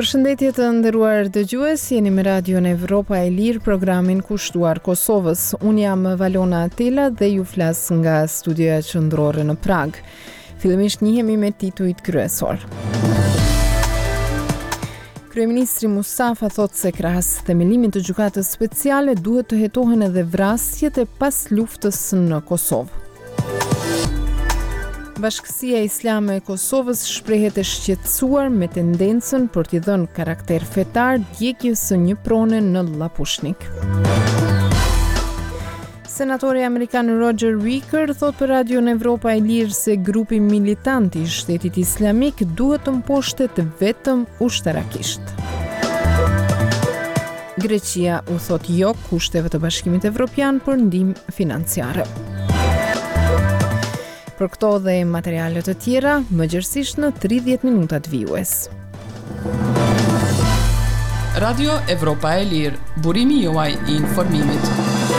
Përshëndetje të nderuar dëgjues, jeni me Radion Evropa e Lirë, programin kushtuar Kosovës. Unë jam Valona Atela dhe ju flas nga studioja qendrore në Prag. Fillimisht njihemi me titujt kryesor. Kryeministri Mustafa thot se krahas themelimit të gjykatës speciale duhet të hetohen edhe vrasjet e pas luftës në Kosovë. Bashkësia Islame e Kosovës shprehet e shqetësuar me tendencën për t'i dhënë karakter fetar djegjes së një prone në Lapushnik. Senatori amerikan Roger Wicker thot për Radion Evropa e Lirë se grupi militant I Shtetit Islamik duhet të mposhtet vetëm ushtarakisht. Greqia u thot jo kushteve të Bashkimit Evropian për ndihmë financiare. Për këto dhe materiale të tjera, më gjërësisht në 30 minutat vijues. Radio Evropa e Lirë, burimi juaj I informimit.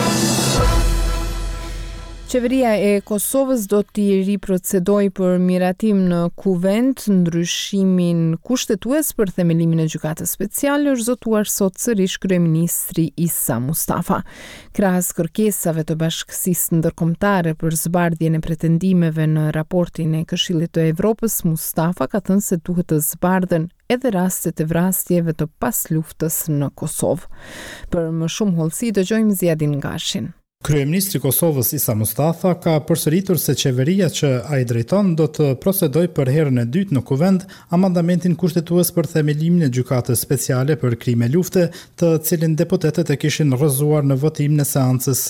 Qeveria e Kosovës do t'i riprocedoj për miratim në kuvent ndryshimin kushtetues për themelimin e gjykatës speciale, është zotuar sot sërish kryeministri Isa Mustafa. Krahas kërkesave të Bashkësisë Ndërkombëtare për zbardhjen e pretendimeve në raportin e Këshillit të Evropës, Mustafa ka thënë se duhet të zbardhen edhe rastet e vrasjeve të pas luftës në Kosovë. Për më shumë hollësi dëgjojmë Ziadin Gashin. Kryeministri I Kosovës Isa Mustafa ka përsëritur se qeveria që ai drejton do të procedoj për herën e dytë në kuvent amandamentin kushtetues për themelimin e gjykatës speciale për krime lufte, të cilin deputetët e kishin rrëzuar në votim në seancës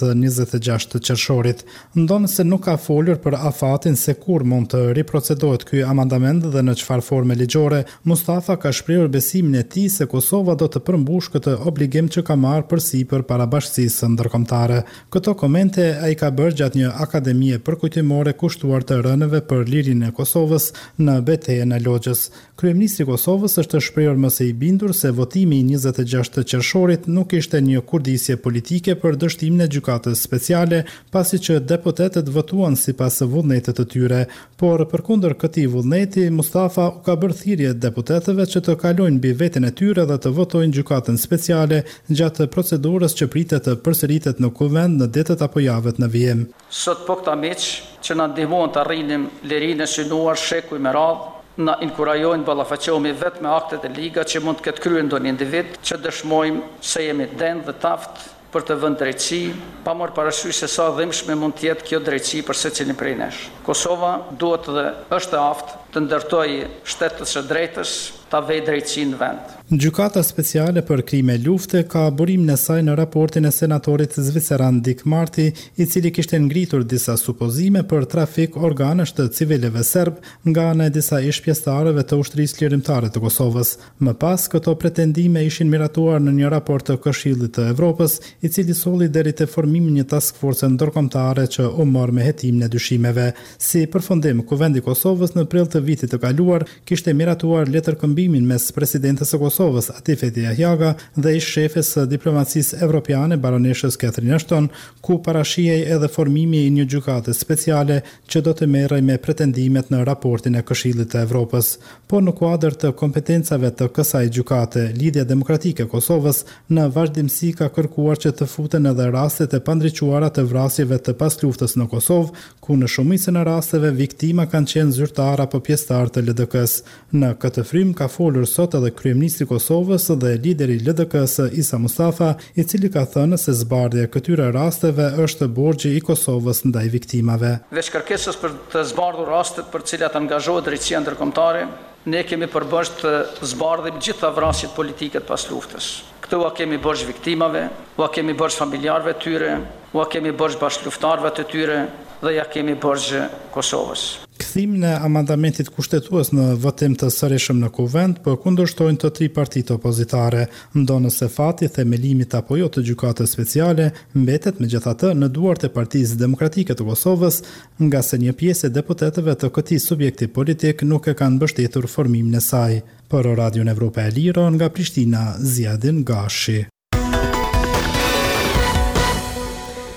26 të qershorit. Ndonë se nuk ka folur për afatin se kur mund të riprocedohet ky amandament dhe në çfarë forme ligjore, Mustafa ka shprehur besimin e tij se Kosova do të përmbush këtë obligim që ka marrë përsipër para Bashkisë Ndërkombëtare. Këto komente ai ka bërë gjatë një akademie përkujtimore kushtuar të rënëve për lirinë e Kosovës në betejën e Logjës. Kryeministri I Kosovës është shprehur më së I bindur se votimi I 26 të qershorit nuk ishte një kurdisje politike për dështimin e gjykatës speciale, pasi që deputetët votuan sipas vullnetit të tyre, por përkundër këtij vullneti, Mustafa u ka bërë thirrje deputetëve që të kalojnë mbi veten e tyre dhe të votojnë gjykatën speciale gjatë procedurës që pritet të përsëritet në kuvent në ditët apo javët në vijim. Sot po këta miq që na ndihmojnë të arrinim lirinë e synuar shekuj me radhë, na inkurajojnë ballafaqohemi vetëm me aktet e liga që mund të ketë kryer ndonjë individ, që dëshmojmë se jemi dend dhe taft për të vënë drejtësi, pa marrë parasysh se sa dhimbshme mund të jetë kjo drejtësi për secilin prej nesh. Kosova duhet dhe është e aftë të ndërtojë shtetës së drejtës, ta vej drejtësinë në vend. Gjykata speciale për krime lufte ka burimin e saj në raportin e senatorit zviceran Dik Marti, I cili kishte ngritur disa supozime për trafik organesh të civileve serb nga ana e disa ish pjesëtarëve të ushtrisë lirimtare të Kosovës. Më pas, këto pretendime ishin miratuar në një raport të Këshillit të Evropës, I cili solli deri te formimi një task force ndërkombëtare që u mor me hetimin e dyshimeve. Si përfundim, Kuvendi I Kosovës në prill të vitit të kaluar kishte miratuar letërkëmbimin mes presidentes së Kosovës Atifeti Ahjaga dhe ish shefes së diplomacisë evropiane baroneshës Catherine Ashton, ku parashihej edhe formimi I një gjykate speciale që do të merrej me pretendimet në raportin e Këshillit të Evropës. Po në kuadër të kompetencave të kësaj gjykate, Lidhja Demokratike e Kosovës në vazhdimsi ka kërkuar që të futen edhe rastet e pandriquara të vrasjeve të pasluftës në Kosovë, ku në shumicën e rasteve viktima kanë qenë zyrtar apo pjesëtar të LDK-s. Në këtë frym ka folur sot edhe kryeministri I Kosovës dhe lideri I LDK-s Isa Mustafa, I cili ka thënë se zbardhja e këtyre rasteve është borxhi I Kosovës ndaj viktimave. Veç kërkesës për të zbardhur rastet për të cilat angazhohet drejtësia ndërkombëtare, ne kemi përbërsh të zbardhim gjitha vrasjet politike të pas luftës. Këto ua kemi bërsh viktimave, ua kemi bërsh familjarëve të tyre, ua kemi bërsh bashkëluftarëve të tyre dhe ja kemi bërsh Kosovës. Kthimin e amandamentit kushtetues në votim të sërishëm në kuvent përkundërshtojnë të 3 partitë opozitare, ndonë se fati themelimit apo jo të gjykatës speciale mbetet megjithatë në duart e Partisë Demokratike të Kosovës, nga se një pjesë e deputetëve të këtij subjekti politik nuk e kanë mbështetur formimin e saj. Për Radion Evropa e Lirë nga Prishtina, Ziadin Gashi.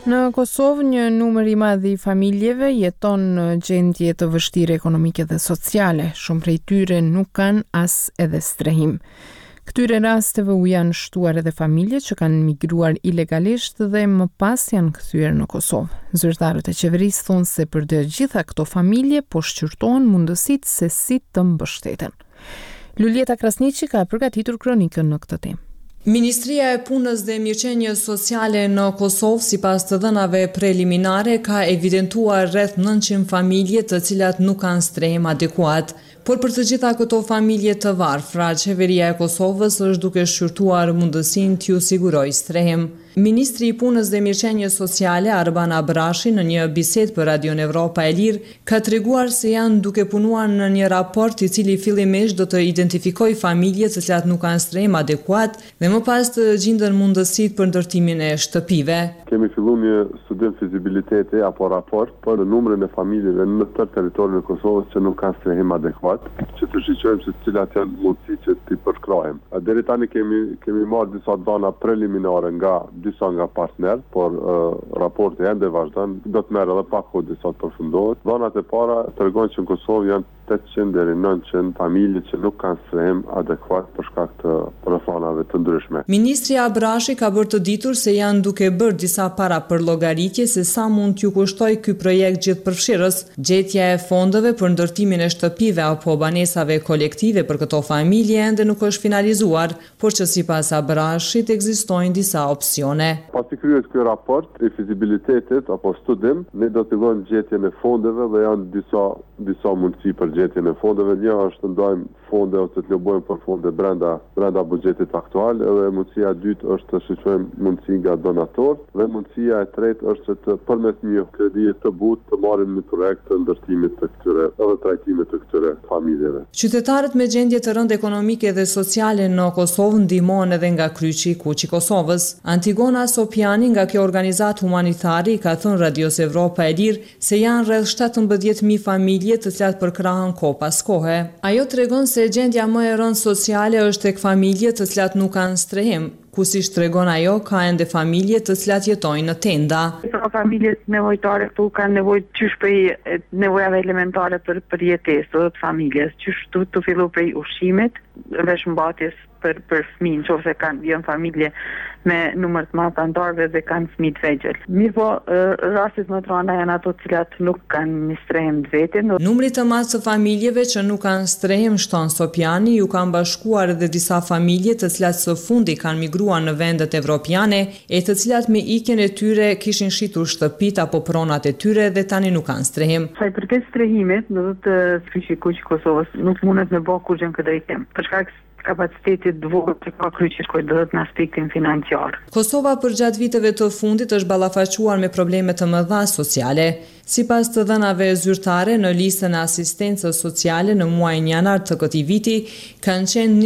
Në Kosovë, një numër i madh i familjeve jeton në gjendje të vështirë ekonomike dhe sociale. Shumë prej tyre nuk kanë as edhe strehim. Këtyre rasteve u janë shtuar edhe familje që kanë migruar ilegalisht dhe më pas janë kthyer në Kosovë. Zyrtarët e qeverisë thonë se për të gjitha këto familje po shqyrtohen mundësitë se si të mbështeten. Luljeta Krasniqi ka përgatitur kronikën në këtë temë. Ministria e Punës dhe Mirëqenies Sociale në Kosovë, sipas të dhënave preliminare, ka evidentuar rreth 900 familje të cilat nuk kanë strehim adekuat. Por për të gjitha këto familje të varfra, qeveria e Kosovës është duke shqyrtuar mundësinë t'ju sigurojë strehim. Ministri i Punës dhe Mirëqenies Sociale, Arban Abrashi, në një bisedë për Radion Evropa e Lirë, ka treguar se janë duke punuar në një raport i cili fillimisht do të identifikojë familje të cilat nuk kanë strehim adekuat dhe më pas të gjindën mundësitë për ndërtimin e shtëpive. Kemi filluar një studim fizibiliteti apo raport për numrin e familjeve në tërë territorin e Kosovës që nuk kanë strehim adekuat, që të shiqojmë se cilat janë mundësi që t'i përkrojmë. Deri tani kemi marrë disa dhëna preliminare disa nga partner, por raporti ende vazhdon, do të merr edhe pak kohë disa të përfundohet. Dhënat e para tregojnë që në Kosovë janë 800 deri 900 familje që nuk kanë strehim adekuat për shkak të rrethanave të ndryshme. Ministri Abrashi ka bërë të ditur se janë duke bërë disa para për llogaritje se sa mund t'ju kushtojë ky projekt gjithëpërfshirës. Gjetja e fondeve për ndërtimin e shtëpive apo banesave kolektive për këto familje ende nuk është finalizuar, por që sipas Abrashit ekzistojnë disa opsione. Pasi kryhet ky raport i fizibilitetit apo studim, ne do të fillojmë gjetjen e fondeve dhe janë disa mundësi për gjetjen e fondeve. Një është të ndajmë fonde ose të lobojmë për fonde brenda buxhetit aktual, edhe mundësia e dytë është të shqyrtojmë mundësi nga donatorë dhe mundësia e tretë është të përmes një kredie të butë të marrim një projekt të ndërtimit të këtyre edhe trajtimit të këtyre familjeve. Qytetarët me gjendje të rëndë ekonomike dhe sociale në Kosovë ndihmohen edhe nga Kryqi i Kuq i Kosovës. Antigona Sopiani nga kjo organizatë humanitare i ka thënë Radios Evropa e Lirë se janë rreth 17.000 familje të cilat përkrahen kohë pas kohe. Ajo tregon se gjendja më e rëndë sociale është tek familjet të cilat nuk kanë strehim, ku siç tregon ajo, ka ende familje të cilat jetojnë në tenda. Familjet nevojtare këtu kanë nevojë qysh prej nevojave elementare për jetesë të familjes, qysh të fillu prej ushqimit, veshmbathjes për fëmijë, nëse janë familje me numër të madh anëtarëve dhe kanë fëmijë të vegjël. Mirëpo rastet më të rënda janë ato të cilat nuk kanë strehim të vetin. Numri të madh të familjeve që nuk kanë strehim, shton Sopiani, ju kanë bashkuar edhe disa familje të cilat së fundi kanë migruar në vendet evropiane e të cilat me ikjen e tyre kishin shitur shtëpit apo pronat e tyre dhe tani nuk kanë strehim. Sa i përket strehimit, do të Kryqi i Kuq i Kosovës nuk mundet me bë kurrë këtë drejtim. Për shkak kapacitetit të vogël të ka Kryqi në aspektin financiar. Kosova për gjatë viteve të fundit është ballafaquar me probleme të mëdha sociale. Sipas të dhënave zyrtare, në listën e asistencës sociale në muajin janar të këtij viti kanë qenë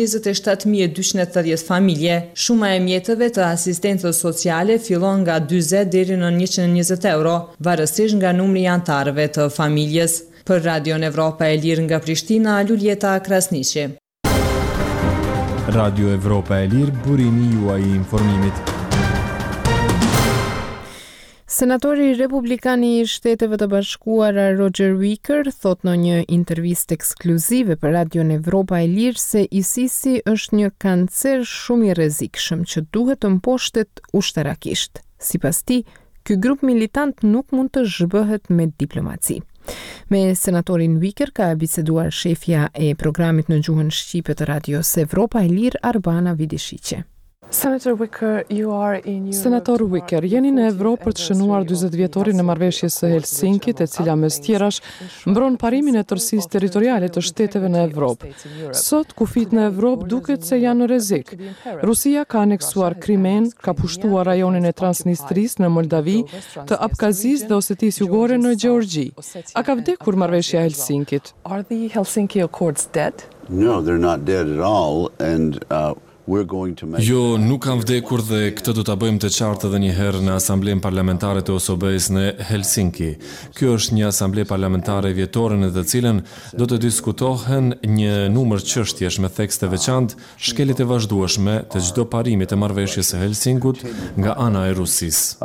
27.280 familje. Shuma e mjeteve të asistencës sociale fillon nga 40 deri në 120 euro, varësisht nga numri i anëtarëve të familjes. Për Radion Evropa e Lirë nga Prishtina, Luljeta Krasniqi. Radio Evropa e Lirë, burimi juaj i informimit. Senatori Republikan i Shteteve të Bashkuara Roger Wicker thot në një intervistë ekskluzive për Radion Evropa e Lirë se ISIS-i është një kancer shumë i rrezikshëm që duhet të mposhtet ushtarakisht. Sipas tij, ky grup militant nuk mund të zhbëhet me diplomaci. Me senatorin Wicker ka biseduar shefja e programit në gjuhën shqipe të Radios Evropa e Lirë, Arbana Vidishiqe. Senator Wicker, jeni në Evropë për të shënuar 40 vjetorin e marrëveshjes së Helsinkit, e cila mes tjerash mbron parimin e tërësisë territoriale të shteteve në Evropë. Sot kufit në Evropë duket se janë në rrezik. Rusia ka aneksuar Krimen, ka pushtuar rajonin e Transnistrisë në Moldavi, të Abkazisë dhe Osetisë Jugore në Gjeorgji. A ka vdekur marrëveshja e Helsinkit? No, they're not dead at all, and Jo, nuk kam vdekur dhe këtë do ta bëjmë të qartë edhe një herë në Asamblenë Parlamentare të OSBE-s në Helsinki. Kjo është një asamble parlamentare vjetore në të cilën do të diskutohen një numër çështjesh me tekste veçantë, shkeljet e vazhdueshme të çdo parimi të marrëveshjes së Helsinkut nga ana e Rusisë.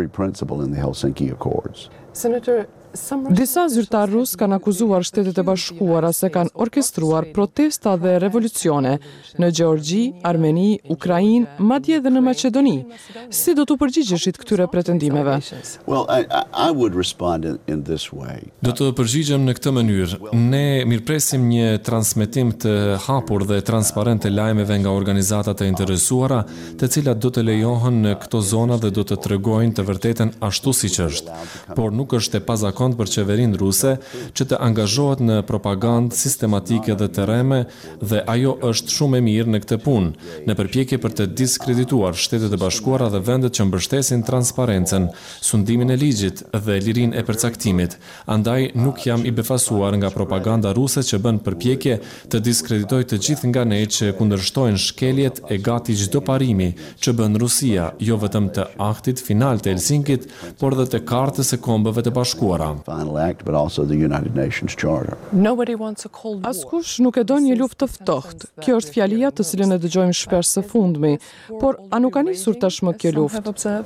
Disa zyrtar rus kanë akuzuar Shtetet e Bashkuara se kanë orkestruar protesta dhe revolucione në Gjeorgji, Armeni, Ukrainë, madje edhe në Maqedoni. Si do t'u përgjigjeshit këtyre pretendimeve? Do të përgjigjem në këtë mënyrë. Ne mirpresim një transmetim të hapur dhe transparent të lajmeve nga organizatat e interesuara, të cilat do të lejohen në këto zona dhe do të tregojnë të vërtetën ashtu siç është. Por nuk është e pazakontë për qeverinë ruse që të angazhohet në propagandë sistematike dhe të rreme, dhe ajo është shumë e mirë në këtë punë, në përpjekje për të diskredituar Shtetet e Bashkuara dhe vendet që mbështesin transparencën, sundimin e ligjit dhe lirinë e përcaktimit. Andaj nuk jam i befasuar nga propaganda ruse që bën përpjekje të diskreditojë të gjithë nga ne që kundërshtojnë shkeljet e gati çdo parimi që bën Rusia, jo vetëm të aktit final të Helsinkit, por edhe të Kartës së Kombeve të Bashkuara. Askush nuk e do një luftë të ftohtë. Kjo është fjalia të cilën e dëgjojmë shpesh së fundmi, por a nuk ka nisur tashmë kjo luftë?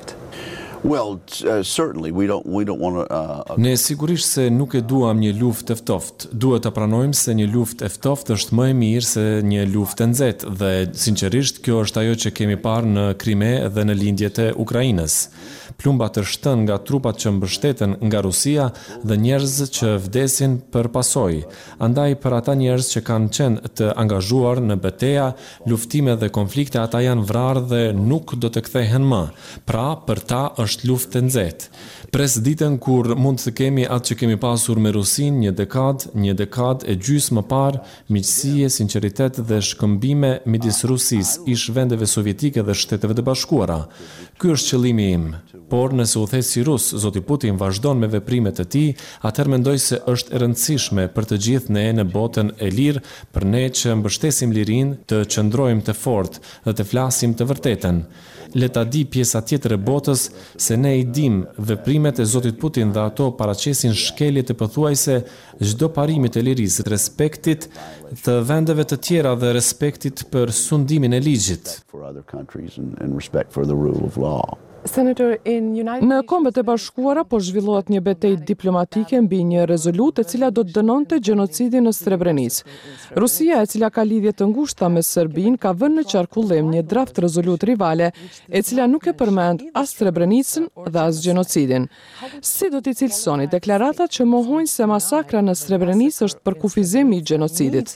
Ne sigurisht se nuk e duam një luftë të ftohtë. Duhet ta pranojmë se një luftë e ftohtë është më e mirë se një luftë e nxehtë dhe sinqerisht kjo është ajo që kemi parë në Krime dhe në lindjet e Ukrainës. Plumba të shtën nga trupat që mbështeten nga Rusia dhe njerëz që vdesin për pasojë. Andaj për ata njerëz që kanë qenë të angazhuar në betejë, luftime dhe konflikte, ata janë vrarë dhe nuk do të kthehen më. Pra, për ta është luftë e nxehtë. Pres ditën kur mund të kemi atë që kemi pasur me Rusinë një dekadë e gjysmë më parë, miqësie, sinqeritet dhe shkëmbime midis Rusisë, ish vendeve sovjetike dhe Shteteve të Bashkuara. Ky është qëllimi im. Por nëse u the si rus, zoti Putin vazhdon me veprimet e tij, atëherë mendoj se është e rëndësishme për të gjithë ne në botën e lirë, për ne që mbështesim lirinë, të qëndrojmë të fortë dhe të flasim të vërtetën. Le ta di pjesa tjetër e botës se ne i dim veprimet e zotit Putin dhe ato paraqesin shkelje të pothuajse çdo parimi të lirisë, respektit të vendeve të tjera dhe respektit për sundimin e ligjit. Në Kombet e Bashkuara po zhvillohet një betejë diplomatike mbi një rezolutë e cila do të dënonte gjenocidin në Srebrenicë. Rusia, e cila ka lidhje të ngushta me Serbinë, ka vënë në qarkullim një draft rezolutë rivale, e cila nuk e përmend as Srebrenicën dhe as gjenocidin. Si do t'i cilësoni deklaratat që mohojnë se masakra në Srebrenicë është përkufizim i gjenocidit?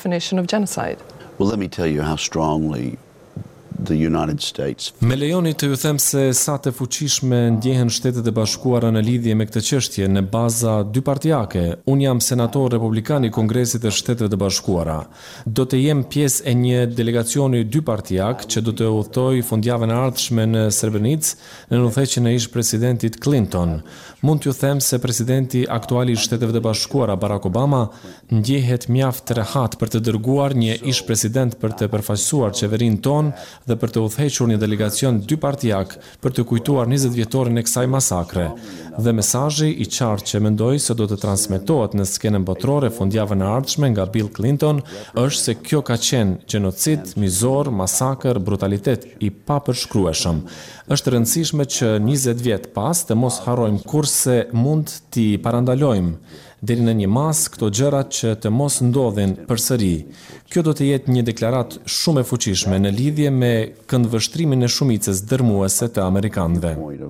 Me lejoni të ju them se sa të fuqishme ndjehen Shtetet e Bashkuara në lidhje me këtë çështje në baza dypartiake. Unë jam senator republikan i Kongresit të Shteteve të Bashkuara. Do të jem pjesë e një delegacioni dypartiak që do të udhtoj fundjavën e ardhshme në Srebrenicë në udhëheqjen e ish presidentit Clinton. Mund t'ju them se presidenti aktuali i Shteteve të Bashkuara, Barack Obama, ndjehet mjaft rehat për të dërguar një ish president për të përfaqësuar qeverinë tonë dhe për të udhëhequr një delegacion dypartiak për të kujtuar 20 vjetorin e kësaj masakre. Dhe mesazhi i qartë që mendoj se do të transmetohet në skenën botërore fundjavën e ardhshme nga Bill Clinton është se kjo ka qenë gjenocid, mizor, masakër, brutalitet i papërshkrueshëm. Është rëndësishme që 20 vjet pas të mos harrojmë kurse mund t'i parandalojmë deri në një mas këto gjërat që të mos ndodhin përsëri. Kjo do të jetë një deklaratë shumë e fuqishme në lidhje me këndvështrimin e shumicës dërmuese të amerikanëve.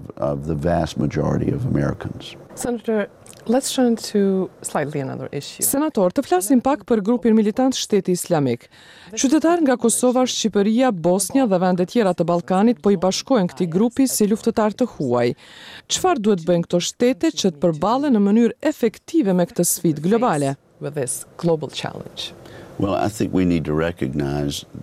Senator, të flasim pak për grupin militant Shteti Islamik. Qytetarë nga Kosova, Shqipëria, Bosnia dhe vende tjera të Ballkanit po i bashkojnë këtij grupi si luftëtar të huaj. Çfarë duhet bëjnë këto shtete që të përballen në mënyrë efektive me këtë sfidë globale?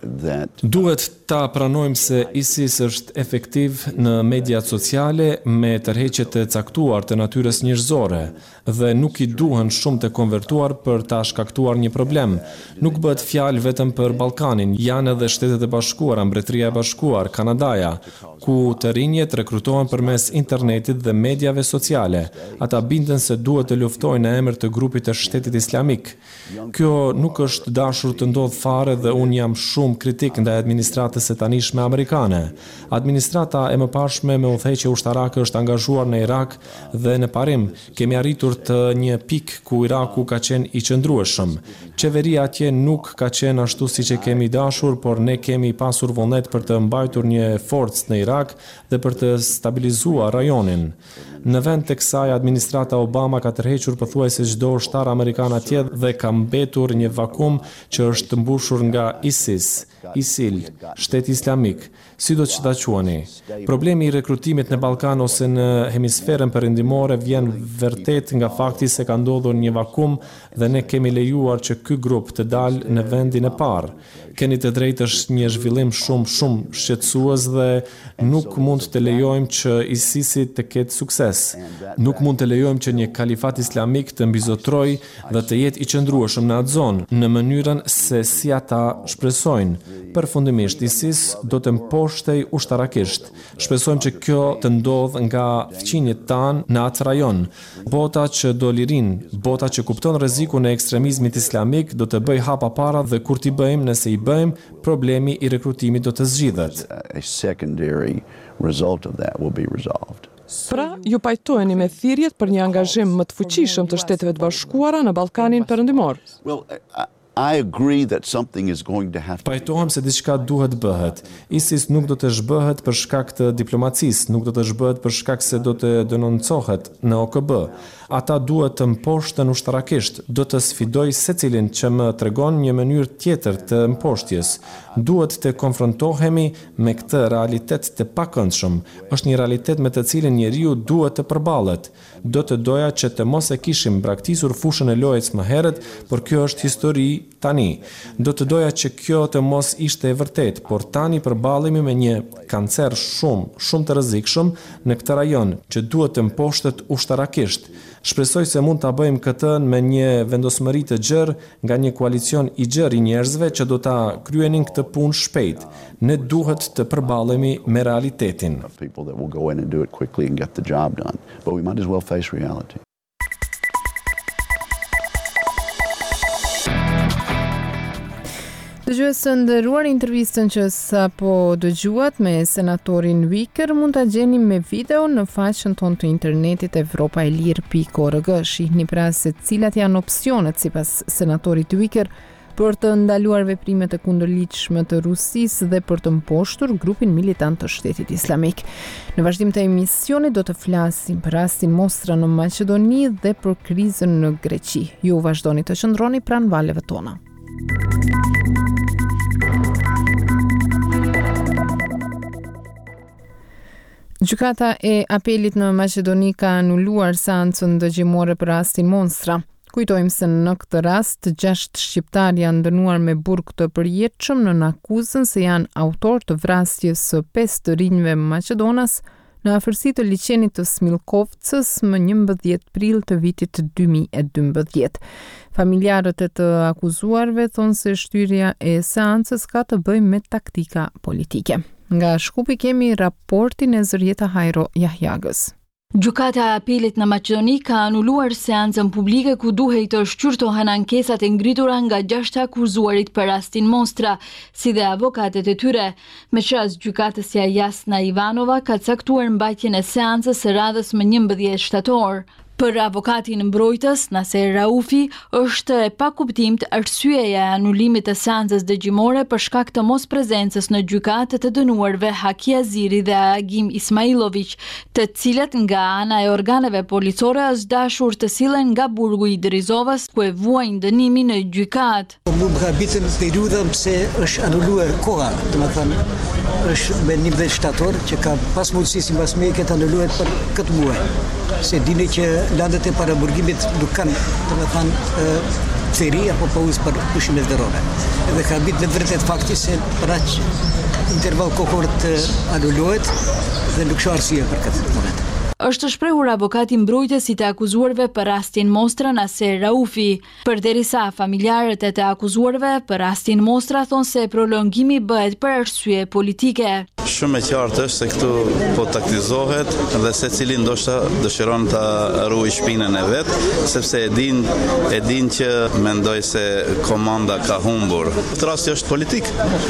Duhet ta pranojmë se ISIS është efektiv në mediat sociale me tërheqjet e caktuar të natyrës njerëzore dhe nuk i duhen shumë të konvertuar për ta shkaktuar një problem. Nuk bëhet fjalë vetëm për Ballkanin, janë edhe Shtetet e Bashkuara, Mbretëria e Bashkuar, Kanadaja, ku të rinjt rekrutohen përmes internetit dhe mediave sociale. Ata binden se duhet të luftojnë në emër të grupit të Shtetit Islamik. Kjo nuk është dashur të ndodh fare dhe unë jam shumë kritik ndaj administratës së tanishme amerikane. Administrata e mëparshme me udhëheqje ushtarake është angazhuar në Irak dhe në parim kemi arritur të një pikë ku Iraku ka qenë i qëndrueshëm. Qeveria atje nuk ka qenë ashtu siç e kemi dashur, por ne kemi pasur vullnet për të mbajtur një forcë në Irak dhe për të stabilizuar rajonin. Në vend të kësaj, administrata Obama ka tërhequr pothuajse çdo ushtar amerikan atje dhe ka mbetur një vakum që është mbushur nga ISIL, Shteti Islamik, sido që ta quani. Problemi i rekrutimit në Ballkan ose në hemisferën perëndimore vjen vërtet nga fakti se ka ndodhur një vakum dhe ne kemi lejuar që ky grup të dalë në vendin e parë. Keni të drejtë, është një zhvillim shumë shqetësues dhe nuk mund të lejojmë që ISIS-i të ketë sukses. Nuk mund të lejojmë që një kalifat islamik të mbizotrojë dhe të jetë i qëndrueshëm në atë zonë në mënyrën se si ata shpresojnë. Përfundimisht, ISIS do të mposhtej ushtarakisht. Shpresojmë që kjo të ndodh nga fqinjet tanë në atë rajon. Bota që do lirin, bota që kupton rrezikun e ekstremizmit islamik do të bëj hapa para dhe kur t'i bëjmë, nëse i bëjmë, problemi i rekrutimit do të zgjidhet. Pra, ju pajtoheni me thirrjet për një angazhim më të fuqishëm të Shteteve të Bashkuara në Ballkanin Perëndimor. Pajtohem se diçka duhet bëhet. ISIS nuk do të zhbëhet për shkak të diplomacisë, nuk do të zhbëhet për shkak se do të denoncohet në OKB. Ata duhet të mposhtën ushtarakisht, do të sfidoj secilin që më tregon një mënyrë tjetër të mposhtjes. Duhet të konfrontohemi me këtë realitet të pakëndshëm. Është një realitet me të cilin njeriu duhet të përballet. Do të doja që të mos e kishim braktisur fushën e lojës më herët, por kjo është histori tani. Do të doja që kjo të mos ishte e vërtet, por tani përballemi me një kancer shumë të rrezikshëm në këtë rajon që duhet të mposhtet ushtarakisht. Shpresoj se mund ta bëjmë këtë me një vendosmëri të gjerë nga një koalicion i gjerë i njerëzve që do ta kryenin këtë punë shpejt. Ne duhet të përballemi me realitetin. Dëgjues të nderuar, intervistën që sapo dëgjuat me senatorin Wicker mund ta gjeni me video në faqen tonë të internetit evropaelir.org. Shihni pra se cilat janë opsionet sipas senatorit Wicker për të ndaluar veprimet e kundërligjshme të Rusisë dhe për të mposhtur grupin militant të Shtetit Islamik. Në vazhdim të emisionit do të flasim për rastin Mostra në Maqedoni dhe për krizën në Greqi. Ju vazhdoni të qëndroni pranë valeve tona. Gjykata e apelit në Maqedoni ka anuluar seancën dëgjimore për rastin Mostra. Kujtojmë se në këtë rast 6 shqiptar janë dënuar me burg të përjetshëm në akuzën se janë autor të vrasjes së 5 të rinjve maqedonas në afërsi të liçenit të Smilkovcës më 11 prill të vitit 2012. Familjarët e të akuzuarve thonë se shtyrja e seancës ka të bëjë me taktika politike. Nga Shkupi kemi raportin e Zërjeta Hajro Jahjagës. Gjykata e apelit në Maqedoni ka anuluar seancën publike ku duhej të shqyrtohen ankesat e ngritura nga 6 akuzuarit për rastin Mostra, si dhe avokatet e tyre. Meqenëse gjykatësja Jasna Ivanova ka caktuar mbajtjen e seancës së radhës më 11 shtator. Për avokatin mbrojtës, Naser Raufi, është e pakuptimt arsyeja e anulimit të seancës dëgjimore për shkak të mos prezencës në gjykatë të dënuarve Haki Aziri dhe Agim Ismailović, të cilët nga ana e organeve policore është dashur të sillen nga burgu i Derizovës, ku e vuajnë dënimin në gjykatë. Mund të habitem periudhën pse është anuluar koha, domethënë është me 11 shtator që ka pas mundësi sipas me këtë anuluar për këtë muaj. Se dini që landet e paraburgimit nuk kanë, domethënë theri apo pauzë për pushimet verore. Edhe ka bit në vërtet fakti se për aq interval kohor të anulohet dhe nuk ka arsye për këtë moment. Është shprehur avokati mbrojtës i të akuzuarve për rastin Mostra Naser Raufi. Përderisa familjarët e të akuzuarve për rastin Mostra thonë se prolongimi bëhet për arsye politike. Shumë e qartë është se këtu po taktizohet dhe secili ndoshta dëshiron ta ruajë shpinën e vet, sepse e din që mendoj se komanda ka humbur. Këtë rasti është politik.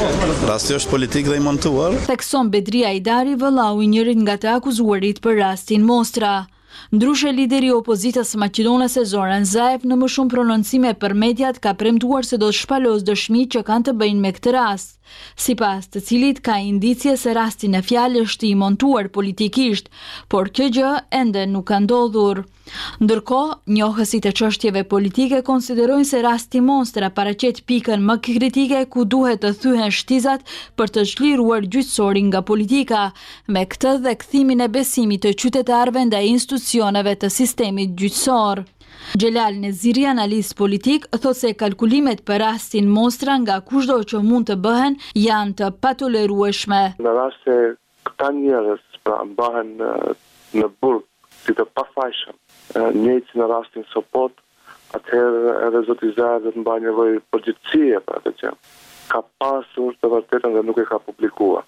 Rasti është politik dhe i montuar. Thekson Bedria Aidari vëllau i njërit nga të akuzuarit për rastin Mostra. Ndryshe, lideri i opozitës maqedonase Zoran Zaev në më shumë prononcime për mediat ka premtuar se do të shpalos dëshmitë që kanë të bëjnë me këtë rast, sipas të cilit ka indicie se rasti në fjalë është i montuar politikisht, por kjo gjë ende nuk ka ndodhur. Ndërkohë, njohësit e çështjeve politike konsiderojnë se rasti Mostra paraqet pikën më kritike ku duhet të thyhen shtizat për të çliruar gjyqësorin nga politika, me këtë dhe kthimin e besimit të qytetarëve ndaj institucioneve të sistemit gjyqësor. Xhelal Neziri, analist politik, thotë se kalkulimet për rastin Mostra nga kushdo që mund të bëhen janë të patolerueshme. Në rast se këta njerëz mbahen në burg si të pafajshëm, njëjtë në rastin Sopot, atëherë edhe zoti Zaev do të mbajë nevojë përgjegjësie për atë gjë. Ka pasur të vërtetën dhe nuk e ka publikuar.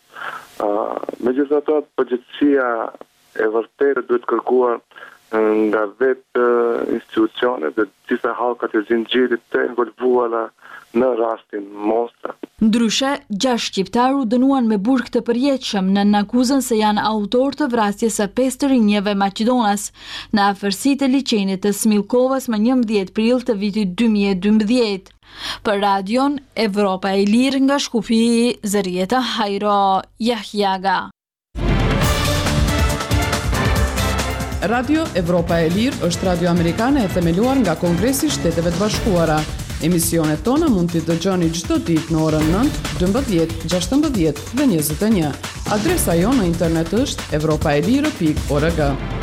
Megjithatë, përgjegjësia e vërtetë duhet kërkuar nga vetë institucionet dhe disa halkat e zinxhirit të involvuara në rastin Mostra. Ndryshe, 6 shqiptarë u dënuan me burg të përjetshëm në akuzën se janë autor të vrasjes së 5 të rinjeve maqedonas në afërsitë e liçenit të Smilkovës më 11 prill të vitit 2012. Për radion Evropa e Lirë nga Shkupi, Zërieta Hajro Jahjaga. Radio Evropa e Lirë është radio amerikane e themeluar nga Kongresi i Shteteve të Bashkuara. Emisionet tona mund t'i dëgjoni çdo ditë në orën 9, 12, 16 dhe 21. Adresa jonë në internet është evropaelire.org.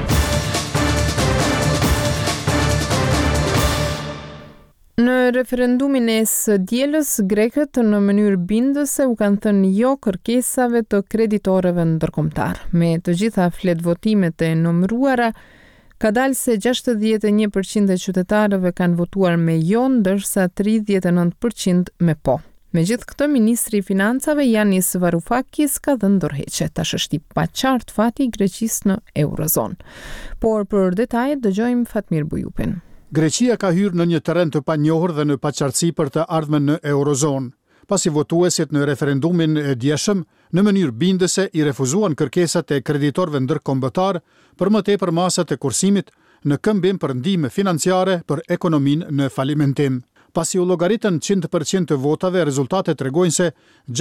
Në referendumin e së dielës, grekët në mënyrë bindëse u kanë thënë jo kërkesave të kreditorëve ndërkombëtar. Me të gjitha fletvotimet e numëruara, ka dalë se 61% e qytetarëve kanë votuar me jo, ndërsa 39% me po. Me gjithë këtë, Ministri i Financave Yanis Varoufakis ka dhënë dorëheqje. Tash është i paqartë fati i Greqisë në Eurozon. Por për detajet dëgjojmë Fatmir Bujupin. Greqia ka hyrë në një terren të panjohur dhe në paqartësi për të ardhmen në Eurozon, pasi votuesit në referendumin e djeshëm në mënyrë bindëse i refuzuan kërkesat e kreditorëve ndërkombëtar për më tepër masat e kursimit në këmbim për ndihmë financiare për ekonominë në falimentim. Pasi u llogaritën 100% të votave, rezultatet tregojnë se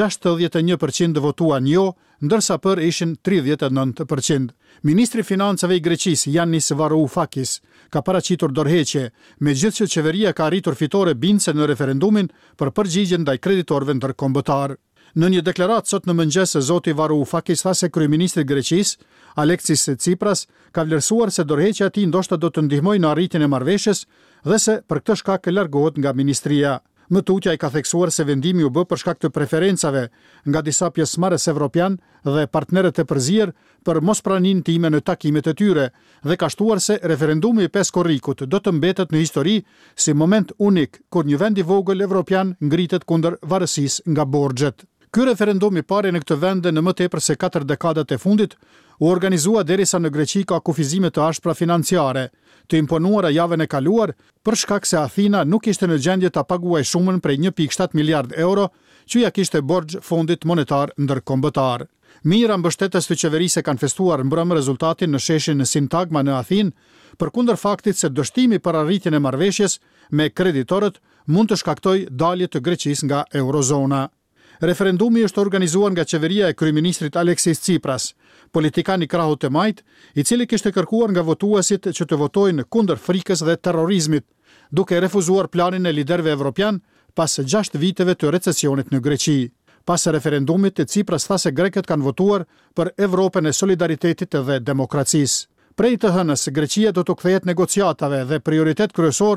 61% votuan jo, ndërsa për ishin 39%. Ministri i Financave i Greqisë, Yanis Varoufakis, ka paraqitur dorëheqje, megjithëse qeveria ka arritur fitore bindëse në referendumin për përgjigjen ndaj kreditorëve ndërkombëtar. Në një deklaratë sot në mëngjes, zoti Varoufakis tha se kryeministri i Greqisë, Aleksis Tsipras, ka vlerësuar se dorëheqja e tij ndoshta do të ndihmojë në arritjen e marrëveshjes dhe se për këtë shkak largohet nga ministria. Më tutja i ka theksuar se vendimi u bë për shkak të preferencave nga disa pjesëmarrës evropian dhe partnerët e përzier për mospraninë time në takimet e tyre dhe ka shtuar se referendumi i 5 korrikut do të mbetet në histori si moment unik kur një vend i vogël evropian ngritet kundër varësisë nga borxhet. Ky referendum i parë në këtë vend në më tepër se 4 dekadat e fundit u organizua derisa në Greqi ka kufizime të ashpra financiare, të imponuara javën e kaluar për shkak se Athina nuk ishte në gjendje ta paguajë shumën prej 1.7 miliard euro që ja kishte borxh Fondit Monetar Ndërkombëtar. Mijëra mbështetës të qeverisë kanë festuar mbrëm rezultatin në sheshin Sintagma në Athinë, përkundër faktit se dështimi për arritjen e marrëveshjes me kreditorët mund të shkaktojë dalje të Greqisë nga Eurozona. Referendumi është organizuar nga qeveria e kryeministrit Aleksis Tsipras, politikan i krahut të majt, i cili kishte kërkuar nga votuesit që të votojnë kundër frikës dhe terrorizmit, duke refuzuar planin e liderëve evropian pas 6 viteve të recesionit në Greqi. Pas referendumit, Tsipras tha se grekët kanë votuar për Evropën e solidaritetit dhe demokracisë. Prej të hënës, Greqia do të kthehet negociatave dhe prioritet kryesor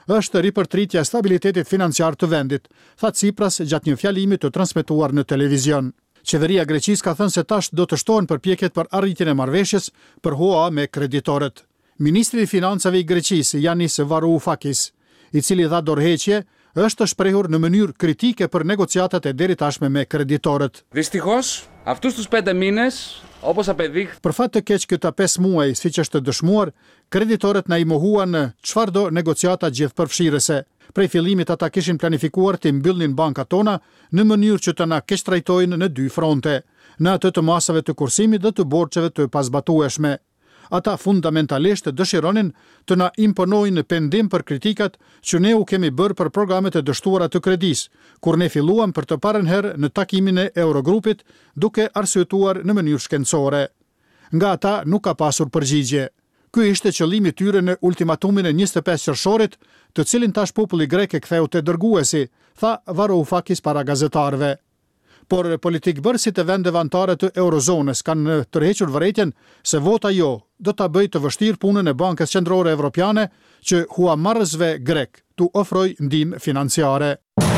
është ripërtritja e stabilitetit financiar të vendit, tha Tsipras gjatë një fjalimi të transmetuar në televizion. Qeveria Greqisë ka thënë se tash do të shtohen përpjekjet për arritjen e marrëveshjes për HOA me kreditorët. Ministri i Financave i Greqisë, Yanis Varoufakis, i cili dha dorëheqje, është shprehur në mënyrë kritike për negociatat e deritashme me kreditorët. Δυστυχώς, αυτούς τους 5 μήνες, όπως απεδείχθη. Për fat të keq këta 5 muaj, siç është dëshmuar, kreditorët na i mohuan çfarëdo negociata gjithëpërfshirëse. Prej fillimit ata kishin planifikuar të mbyllnin bankat tona në mënyrë që të na keq trajtojnë në 2 fronte, në atë të masave të kursimit dhe të borxheve të pazbatueshme. Ata fundamentalisht dëshironin të na imponojnë pendim për kritikat që ne u kemi bërë për programet e dështuara të kredis, kur ne filluam për të parën herë në takimin e Eurogrupit duke arsyetuar në mënyrë shkencore. Nga ata nuk ka pasur përgjigje. Ky ishte qëllimi tyre në ultimatumin e 25 qershorit, të cilin tash populli grek e ktheu te dërguesi, tha Varoufakis para gazetarëve. Por politikbërësit e vendeve anëtare të Eurozonës kanë tërhequr vërejtjen se vota jo do ta bëjë të vështirë punën e Bankës Qendrore Evropiane që huamarrësve grek t'u ofrojë ndihmë financiare.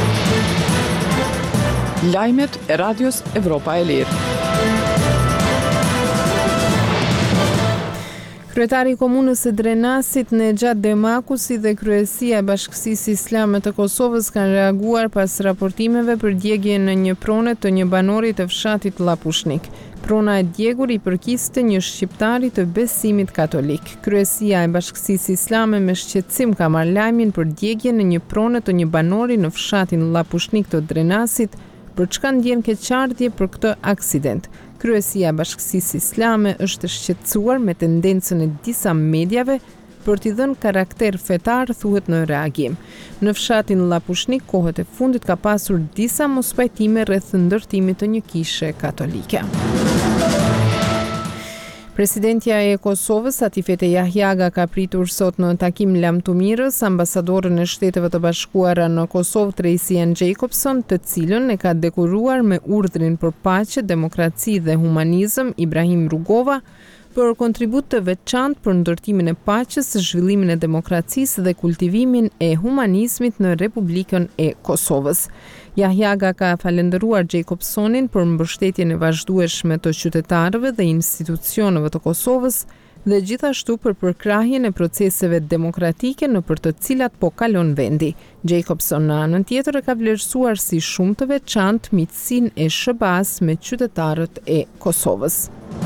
Lajmet e Radios Evropa e Lirë. Kryetari i komunës së Drenasit Nexhat Demakusi dhe kryesia e Bashkësisë Islame të Kosovës kanë reaguar pas raportimeve për djegjen në një pronë të një banori të fshatit Llapushnik. Prona e djegur i përkiste një shqiptari të besimit katolik. Kryesia e Bashkësisë Islame me shqetësim ka marrë lajmin për djegjen në një pronë të një banori në fshatin Llapushnik të Drenasit, për çka ndjen keqardhje për këtë aksident. Kryesia e Bashkësisë Islame është shqetësuar me tendencën e disa mediave për t'i dhënë karakter fetar, thuhet në reagim. Në fshatin Llapushnik, kohët e fundit ka pasur disa mospajtime rreth ndërtimit të një kishe katolike. Presidentja e Kosovës, Atifete Jahjaga, ka pritur sot në takim lamtumirës ambasadorën e Shteteve të Bashkuara në Kosovë, Tracy Ann Jacobson, të cilën e ka dekoruar me urdhrin për paqe, demokraci dhe humanizëm Ibrahim Rugova, për kontribut të veçantë për ndërtimin e paqes, zhvillimin e demokracisë dhe kultivimin e humanizmit në Republikën e Kosovës. Jahjaga ka falendëruar Jacobsonin për mbështetjen e vazhdueshme të qytetarëve dhe institucioneve të Kosovës dhe gjithashtu për përkrahjen e proceseve demokratike nëpër të cilat po kalon vendi. Jacobson në anën tjetër e ka vlerësuar si shumë të veçantë miqësinë e SHBA-s me qytetarët e Kosovës.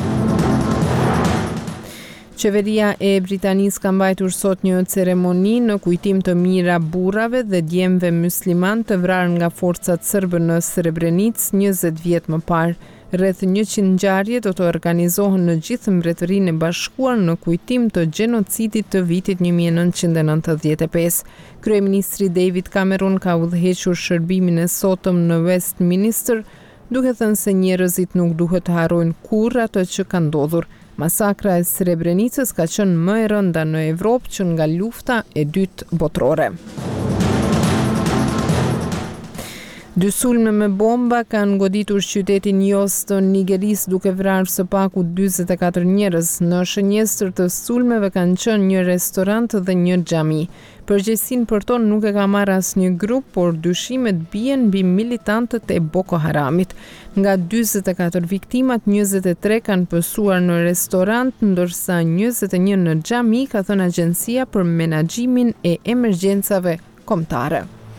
Qeveria e Britanisë ka mbajtur sot një ceremoni në kujtim të mira burrave dhe djemve musliman të vrarë nga forcat serbe në Srebrenicë 20 vjet më parë. Rreth 100 ngjarje do të organizohen në gjithë Mbretërinë e Bashkuar në kujtim të gjenocidit të vitit 1995. Kryeministri David Cameron ka udhëhequr shërbimin e sotëm në Westminster, duke thënë se njerëzit nuk duhet të harrojnë kurrë ato që ka ndodhur. Masakra e Srebrenicës ka qenë më e rënda në Evropë që nga lufta e dytë botërore. 2 sulme me bomba kanë goditur qytetin Jos të Nigerisë duke vrarë së paku 44 njerëz. Në shënjestër të sulmeve kanë qenë një restorant dhe një xhami. Përgjegjësinë për to nuk e ka marrë asnjë grup, por dyshimet bien mbi militantët e Boko Haramit. Nga 44 viktimat, 23 kanë pësuar në restorant, ndërsa 21 në xhami, ka thënë Agjencia për Menaxhimin e Emergjencave Kombëtare.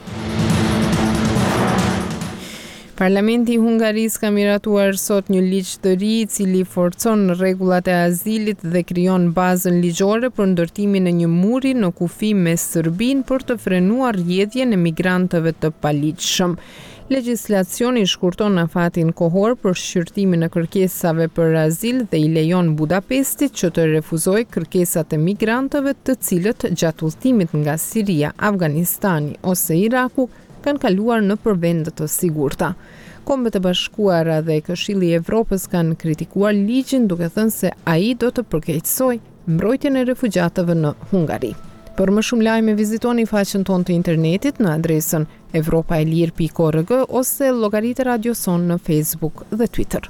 Parlamenti i Hungarisë ka miratuar sot një ligj të ri i cili forcon rregullat e azilit dhe krijon bazën ligjore për ndërtimin e një muri në kufi me Serbinë për të frenuar rrjedhjen e migrantëve të paligjshëm. Legjislacioni shkurton afatin kohor për shqyrtimin e kërkesave për azil dhe i lejon Budapestit që të refuzojë kërkesat e migrantëve të cilët gjatë udhëtimit nga Siria, Afganistani ose Iraku kanë kaluar në vende të sigurta. Kombet e Bashkuara dhe Këshilli i Evropës kanë kritikuar ligjin duke thënë se ai do të përkeqësojë mbrojtjen e refugjatëve në Hungari. Për më shumë lajme vizitoni faqen tonë të internetit në adresën europaelir.org ose llogaritë e Radio Son në Facebook dhe Twitter.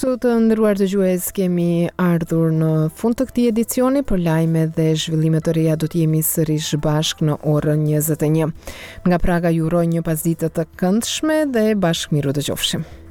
Kështu të nderuar dëgjues, kemi ardhur në fund të këtij edicioni. Për lajme dhe zhvillime të reja do të jemi sërish bashkë në orën 21. Nga Praga ju uroj një pasditë të këndshme dhe bashkë miru dëgjofshim.